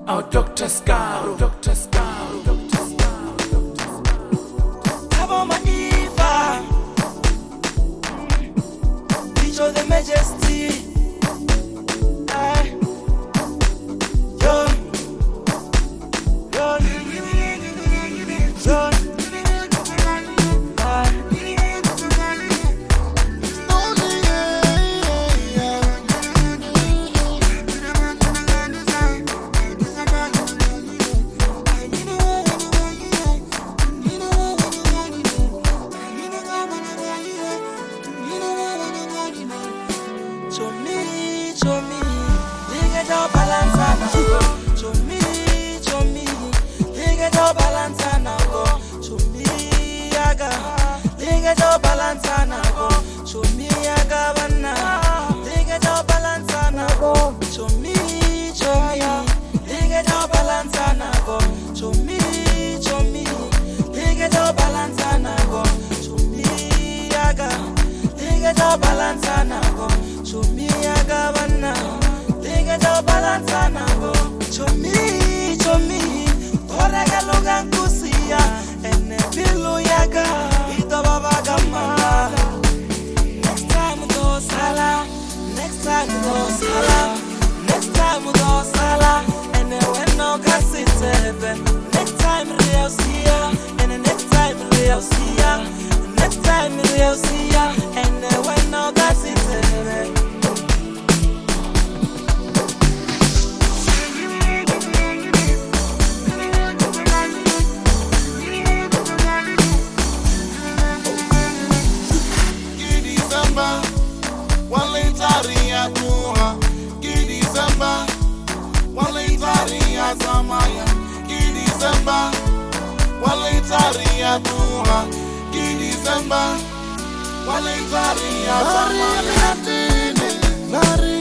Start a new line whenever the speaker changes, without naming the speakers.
Oh, Dr. Scar, Dr. Scar, Dr. Scar, Dr. Scar.
Avo Manifa, Feature the Majesty. Next time we go sala, and then when no gas it's heaven. Next time we'll see ya, and then next time we'll see ya. Next time we'll see ya, and then when no gas it's heaven.
Samaya, December, Walitaria Dura, December, Walitaria Samaya.